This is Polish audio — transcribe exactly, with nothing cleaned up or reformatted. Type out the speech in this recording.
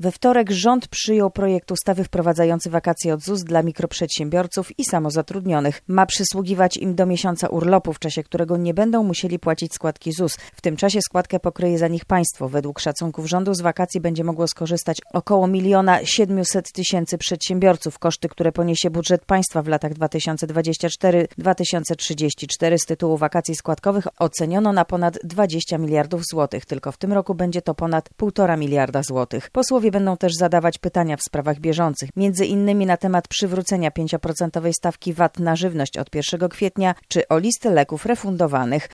We wtorek rząd przyjął projekt ustawy wprowadzający wakacje od Z U S dla mikroprzedsiębiorców i samozatrudnionych. Ma przysługiwać im do miesiąca urlopu, w czasie którego nie będą musieli płacić składki Z U S. W tym czasie składkę pokryje za nich państwo. Według szacunków rządu z wakacji będzie mogło skorzystać około miliona siedmiuset tysięcy przedsiębiorców. Koszty, które poniesie budżet państwa w latach dwa tysiące dwudziestym czwartym do dwa tysiące trzydziestego czwartego z tytułu wakacji składkowych oceniono na ponad dwadzieścia miliardów złotych. Tylko w tym roku będzie to ponad półtora miliarda złotych. Posłowie będą też zadawać pytania w sprawach bieżących, między innymi na temat przywrócenia pięcioprocentowej stawki V A T na żywność od pierwszego kwietnia, czy o listę leków refundowanych.